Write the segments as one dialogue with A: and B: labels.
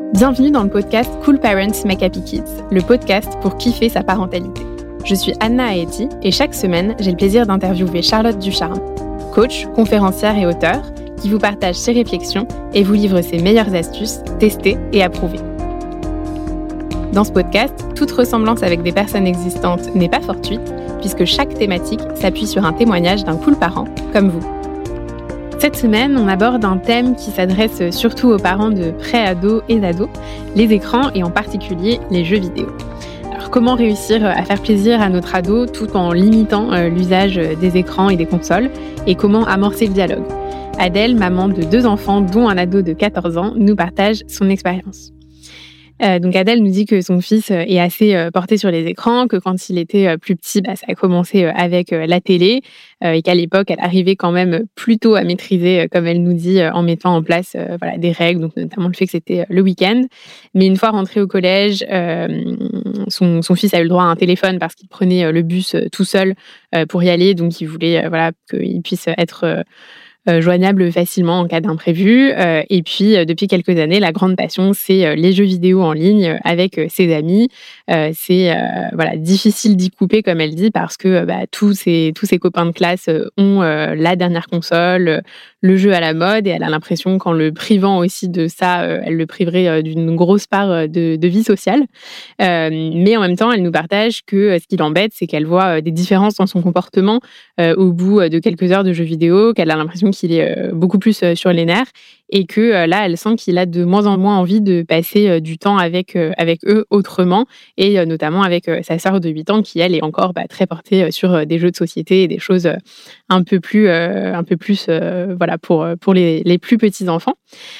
A: Bienvenue dans le podcast Cool Parents Make Happy Kids, le podcast pour kiffer sa parentalité. Je suis Anna Aeti et chaque semaine, j'ai le plaisir d'interviewer Charlotte Ducharme, coach, conférencière et auteure, qui vous partage ses réflexions et vous livre ses meilleures astuces testées et approuvées. Dans ce podcast, toute ressemblance avec des personnes existantes n'est pas fortuite, puisque chaque thématique s'appuie sur un témoignage d'un cool parent comme vous. Cette semaine, on aborde un thème qui s'adresse surtout aux parents de pré-ados et d'ados, les écrans et en particulier les jeux vidéo. Alors, comment réussir à faire plaisir à notre ado tout en limitant l'usage des écrans et des consoles, et comment amorcer le dialogue? Adèle, maman de 2 enfants, dont un ado de 14 ans, nous partage son expérience. Donc Adèle nous dit que son fils est assez porté sur les écrans, que quand il était plus petit, ça a commencé avec la télé et qu'à l'époque, elle arrivait quand même plutôt à maîtriser, comme elle nous dit, en mettant en place des règles, donc notamment le fait que c'était le week-end. Mais une fois rentré au collège, son fils a eu le droit à un téléphone parce qu'il prenait le bus tout seul pour y aller, donc il voulait qu'il puisse être joignable facilement en cas d'imprévu. Et puis, depuis quelques années, la grande passion, c'est les jeux vidéo en ligne avec ses amis. C'est difficile d'y couper, comme elle dit, parce que tous ses copains de classe ont la dernière console, le jeu à la mode, et elle a l'impression qu'en le privant aussi de ça, elle le priverait d'une grosse part de vie sociale. Mais en même temps, elle nous partage que ce qui l'embête, c'est qu'elle voit des différences dans son comportement au bout de quelques heures de jeux vidéo, qu'elle a l'impression qu'il est beaucoup plus sur les nerfs, et que là, elle sent qu'il a de moins en moins envie de passer du temps avec eux autrement, et notamment avec sa sœur de 8 ans qui, elle, est encore très portée sur des jeux de société et des choses un peu plus pour les plus petits enfants.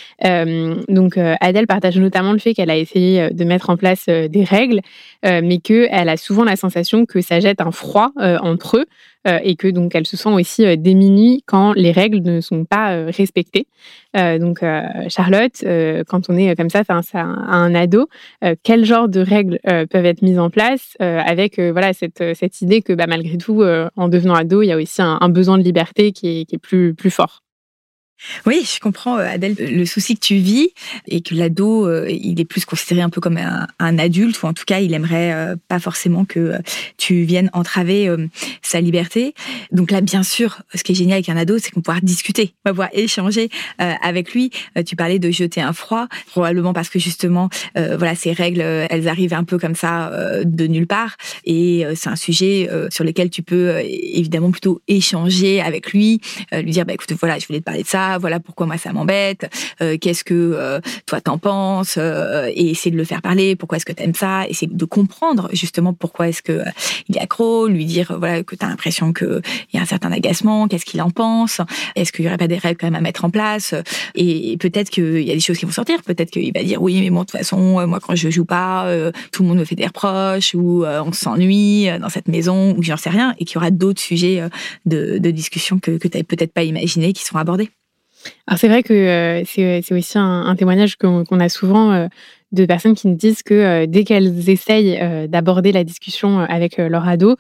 A: Donc Adèle partage notamment le fait qu'elle a essayé de mettre en place des règles, mais qu'elle a souvent la sensation que ça jette un froid entre eux, et que donc elle se sent aussi démunie quand les règles ne sont pas respectées. Donc Charlotte, quand on est comme ça face à un ado, quel genre de règles peuvent être mises en place avec cette idée que malgré tout, en devenant ado, il y a aussi un besoin de liberté qui est plus fort.
B: Oui, je comprends, Adèle, le souci que tu vis, et que l'ado, il est plus considéré un peu comme un adulte, ou en tout cas, il aimerait pas forcément que tu viennes entraver sa liberté. Donc là, bien sûr, ce qui est génial avec un ado, c'est qu'on va pouvoir discuter, on va pouvoir échanger avec lui. Tu parlais de jeter un froid, probablement parce que justement, ces règles, elles arrivent un peu comme ça de nulle part, et c'est un sujet sur lequel tu peux évidemment plutôt échanger avec lui, lui dire, écoute, voilà, je voulais te parler de ça, voilà pourquoi moi ça m'embête, qu'est-ce que toi t'en penses, et essayer de le faire parler, pourquoi est-ce que t'aimes ça, essayer de comprendre justement pourquoi est-ce que il est accro, lui dire que t'as l'impression qu'il y a un certain agacement, qu'est-ce qu'il en pense, est-ce qu'il y aurait pas des règles quand même à mettre en place, et peut-être qu'il y a des choses qui vont sortir, peut-être qu'il va dire oui mais bon de toute façon moi quand je joue pas tout le monde me fait des reproches, ou on s'ennuie dans cette maison, ou j'en sais rien, et qu'il y aura d'autres sujets de discussion que t'avais peut-être pas imaginé qui seront abordés.
A: Alors c'est vrai que c'est aussi un témoignage qu'on a souvent de personnes qui nous disent que dès qu'elles essayent d'aborder la discussion avec leur ado,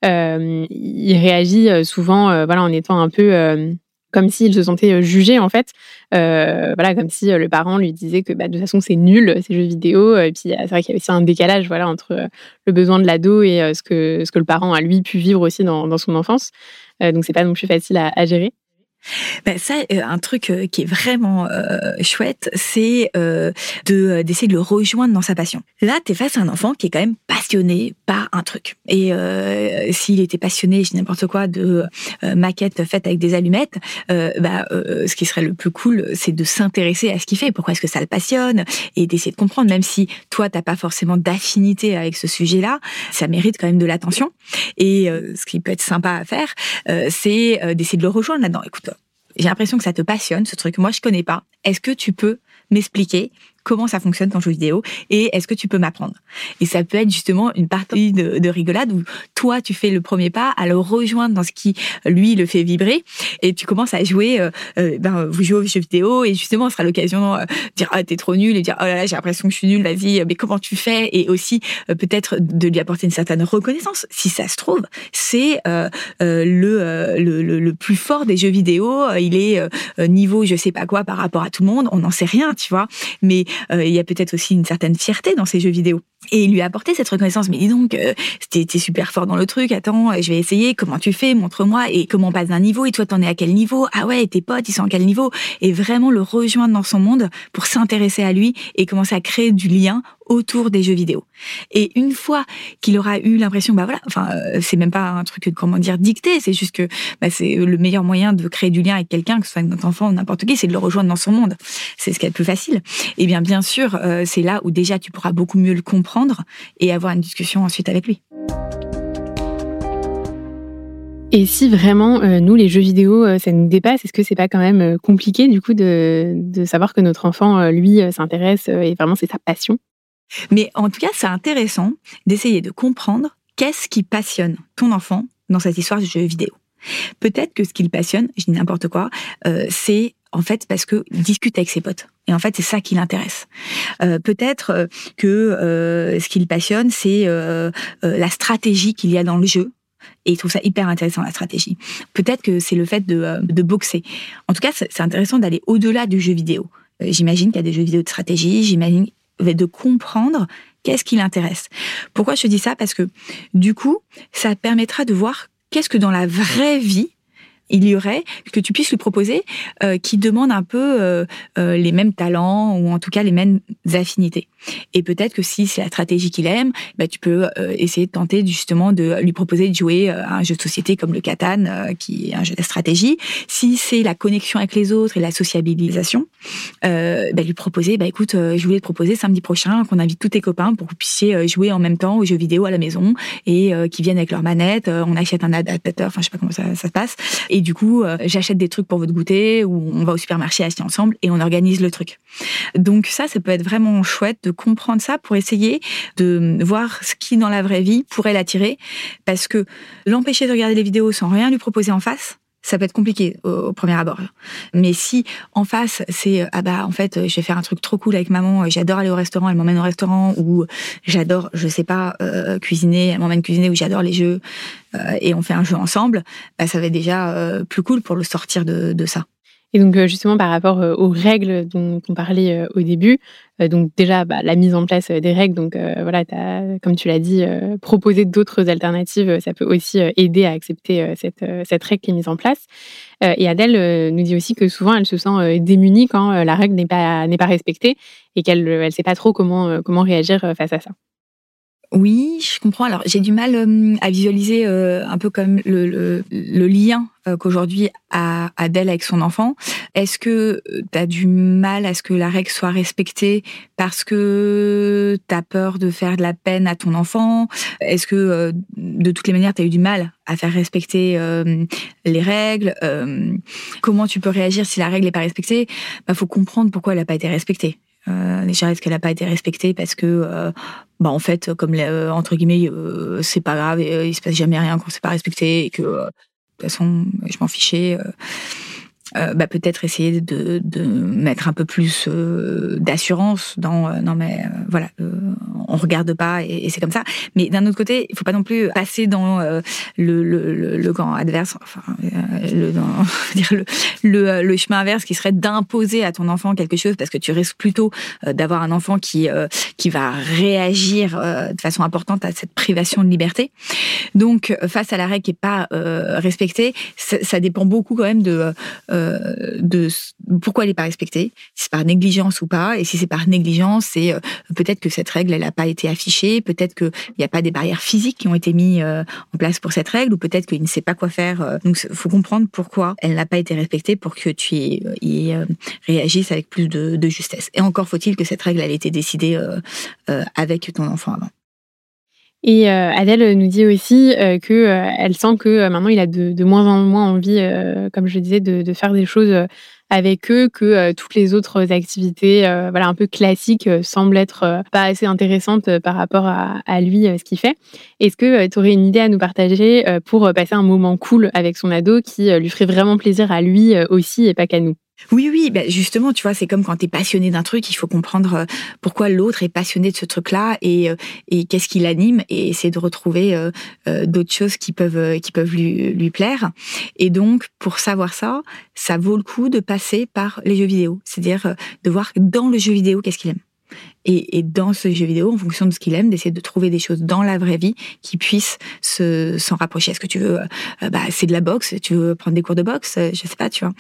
A: il réagit souvent en étant un peu comme s'il se sentait jugé en fait, comme si le parent lui disait que de toute façon c'est nul ces jeux vidéo, et puis c'est vrai qu'il y a aussi un décalage entre le besoin de l'ado et ce que le parent a lui pu vivre aussi dans son enfance, donc c'est pas non plus facile à gérer.
B: Un truc qui est vraiment chouette, c'est d'essayer de le rejoindre dans sa passion. Là, t'es face à un enfant qui est quand même passionné par un truc. Et s'il était passionné, je dis n'importe quoi, de maquettes faites avec des allumettes, ce qui serait le plus cool, c'est de s'intéresser à ce qu'il fait. Pourquoi est-ce que ça le passionne, et d'essayer de comprendre, même si toi, t'as pas forcément d'affinité avec ce sujet-là, ça mérite quand même de l'attention. Et ce qui peut être sympa à faire, c'est d'essayer de le rejoindre là-dedans. Écoute, j'ai l'impression que ça te passionne, ce truc. Moi, je connais pas. Est-ce que tu peux m'expliquer comment ça fonctionne ton jeu vidéo, et est-ce que tu peux m'apprendre? Et ça peut être justement une partie de rigolade où toi, tu fais le premier pas à le rejoindre dans ce qui, lui, le fait vibrer, et tu commences à jouer, vous jouez aux jeux vidéo, et justement, ce sera l'occasion de dire « Ah, t'es trop nul », et dire « Oh là là, j'ai l'impression que je suis nulle, vas-y, mais comment tu fais ?» Et aussi, peut-être, de lui apporter une certaine reconnaissance. Si ça se trouve, c'est le plus fort des jeux vidéo, il est niveau je sais pas quoi par rapport à tout le monde, on n'en sait rien, tu vois, mais il y a peut-être aussi une certaine fierté dans ces jeux vidéo. Et il lui a apporté cette reconnaissance. Mais dis donc, t'es super fort dans le truc, attends, je vais essayer, comment tu fais, montre-moi, et comment on passe d'un niveau, et toi t'en es à quel niveau? Ah ouais, et tes potes, ils sont à quel niveau? Et vraiment le rejoindre dans son monde pour s'intéresser à lui et commencer à créer du lien autour des jeux vidéo. Et une fois qu'il aura eu l'impression, c'est même pas un truc, dicté, c'est juste que c'est le meilleur moyen de créer du lien avec quelqu'un, que ce soit notre enfant ou n'importe qui, c'est de le rejoindre dans son monde. C'est ce qui est le plus facile. Et bien sûr, c'est là où déjà tu pourras beaucoup mieux le comprendre et avoir une discussion ensuite avec lui.
A: Et si vraiment, nous, les jeux vidéo, ça nous dépasse, est-ce que c'est pas quand même compliqué, du coup, de savoir que notre enfant, lui, s'intéresse et vraiment c'est sa passion?
B: Mais en tout cas, c'est intéressant d'essayer de comprendre qu'est-ce qui passionne ton enfant dans cette histoire de jeux vidéo. Peut-être que ce qui le passionne, je dis n'importe quoi, c'est en fait parce qu'il discute avec ses potes. Et en fait, c'est ça qui l'intéresse. Peut-être que ce qui le passionne, c'est la stratégie qu'il y a dans le jeu. Et il trouve ça hyper intéressant, la stratégie. Peut-être que c'est le fait de boxer. En tout cas, c'est intéressant d'aller au-delà du jeu vidéo. J'imagine qu'il y a des jeux vidéo de stratégie, j'imagine de comprendre qu'est-ce qui l'intéresse. Pourquoi je te dis ça? Parce que du coup, ça permettra de voir qu'est-ce que dans la vraie vie, il y aurait, que tu puisses lui proposer, qui demande un peu les mêmes talents ou en tout cas les mêmes affinités. Et peut-être que si c'est la stratégie qu'il aime, tu peux essayer de tenter justement de lui proposer de jouer à un jeu de société comme le Catan, qui est un jeu de stratégie. Si c'est la connexion avec les autres et la sociabilisation, lui proposer, écoute, je voulais te proposer samedi prochain qu'on invite tous tes copains pour que vous puissiez jouer en même temps aux jeux vidéo à la maison et qu'ils viennent avec leur manette, on achète un adaptateur, je sais pas comment ça se passe. Et du coup, j'achète des trucs pour votre goûter ou on va au supermarché acheter ensemble et on organise le truc. Donc ça peut être vraiment chouette de comprendre ça pour essayer de voir ce qui, dans la vraie vie, pourrait l'attirer. Parce que l'empêcher de regarder les vidéos sans rien lui proposer en face, ça peut être compliqué au premier abord. Mais si en face, c'est en fait, je vais faire un truc trop cool avec maman, j'adore aller au restaurant, elle m'emmène au restaurant, ou j'adore, je sais pas, cuisiner, elle m'emmène cuisiner, ou j'adore les jeux, et on fait un jeu ensemble, ça va être déjà plus cool pour le sortir de ça.
A: Et donc justement par rapport aux règles dont on parlait au début, donc déjà la mise en place des règles, donc t'as, comme tu l'as dit, proposer d'autres alternatives, ça peut aussi aider à accepter cette règle qui est mise en place. Et Adèle nous dit aussi que souvent elle se sent démunie quand la règle n'est pas respectée et qu'elle sait pas trop comment réagir face à ça.
B: Oui, je comprends. Alors, j'ai du mal à visualiser un peu comme le lien qu'aujourd'hui a Adèle avec son enfant. Est-ce que tu as du mal à ce que la règle soit respectée parce que tu as peur de faire de la peine à ton enfant? Est-ce que, de toutes les manières, tu as eu du mal à faire respecter les règles? Comment tu peux réagir si la règle n'est pas respectée? Faut comprendre pourquoi elle n'a pas été respectée. Déjà, est-ce qu'elle n'a pas été respectée parce que, en fait, comme entre guillemets, c'est pas grave, il se passe jamais rien quand c'est pas respecté et que de toute façon, je m'en fichais. Peut-être essayer de mettre un peu plus d'assurance dans non mais voilà, on regarde pas et c'est comme ça. Mais d'un autre côté, il faut pas non plus passer dans le camp adverse, le chemin inverse qui serait d'imposer à ton enfant quelque chose parce que tu risques plutôt d'avoir un enfant qui va réagir de façon importante à cette privation de liberté. Donc face à la règle qui est pas respectée, ça dépend beaucoup quand même de pourquoi elle n'est pas respectée, si c'est par négligence ou pas, et si c'est par négligence, c'est peut-être que cette règle elle n'a pas été affichée, peut-être qu'il n'y a pas des barrières physiques qui ont été mises en place pour cette règle, ou peut-être qu'il ne sait pas quoi faire. Donc il faut comprendre pourquoi elle n'a pas été respectée pour que tu y réagisses avec plus de justesse. Et encore faut-il que cette règle elle ait été décidée avec ton enfant avant.
A: Et Adèle nous dit aussi qu'elle sent que maintenant il a de moins en moins envie, comme je le disais, de faire des choses avec eux, que toutes les autres activités un peu classiques semblent être pas assez intéressantes par rapport à lui, ce qu'il fait. Est-ce que tu aurais une idée à nous partager pour passer un moment cool avec son ado qui lui ferait vraiment plaisir à lui aussi et pas qu'à nous?
B: Oui, bah justement, tu vois, c'est comme quand tu es passionné d'un truc, il faut comprendre pourquoi l'autre est passionné de ce truc-là et qu'est-ce qui l'anime et essayer de retrouver d'autres choses qui peuvent lui plaire. Et donc, pour savoir ça, ça vaut le coup de passer par les jeux vidéo, c'est-à-dire de voir dans le jeu vidéo qu'est-ce qu'il aime. Et dans ce jeu vidéo, en fonction de ce qu'il aime, d'essayer de trouver des choses dans la vraie vie qui puissent s'en rapprocher. Est-ce que tu veux, c'est de la boxe, tu veux prendre des cours de boxe, je sais pas, tu vois.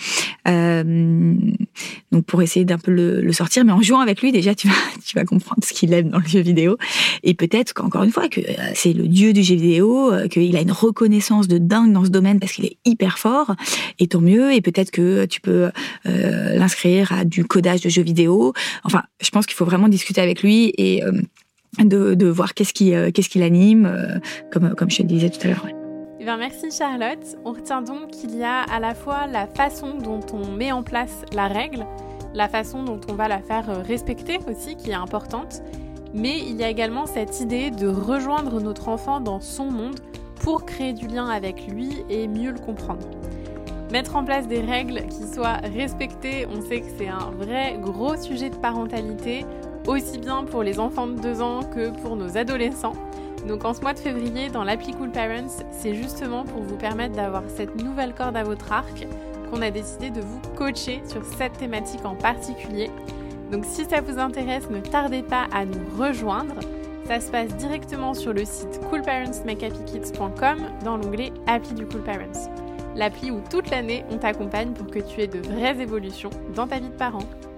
B: Donc pour essayer d'un peu le sortir, mais en jouant avec lui, déjà, tu vas comprendre ce qu'il aime dans le jeu vidéo. Et peut-être qu'encore une fois, que c'est le dieu du jeu vidéo, qu'il a une reconnaissance de dingue dans ce domaine parce qu'il est hyper fort, et tant mieux. Et peut-être que tu peux l'inscrire à du codage de jeux vidéo. Enfin, je pense qu'il faut vraiment discuter avec lui et de voir qu'est-ce qui l'anime, comme je te le disais tout à l'heure. Ouais.
A: Eh bien, merci Charlotte. On retient donc qu'il y a à la fois la façon dont on met en place la règle, la façon dont on va la faire respecter aussi, qui est importante, mais il y a également cette idée de rejoindre notre enfant dans son monde pour créer du lien avec lui et mieux le comprendre. Mettre en place des règles qui soient respectées, on sait que c'est un vrai gros sujet de parentalité, aussi bien pour les enfants de 2 ans que pour nos adolescents. Donc en ce mois de février, dans l'appli Cool Parents, c'est justement pour vous permettre d'avoir cette nouvelle corde à votre arc qu'on a décidé de vous coacher sur cette thématique en particulier. Donc si ça vous intéresse, ne tardez pas à nous rejoindre. Ça se passe directement sur le site coolparentsmakehappykids.com dans l'onglet Appli du Cool Parents. L'appli où toute l'année on t'accompagne pour que tu aies de vraies évolutions dans ta vie de parent.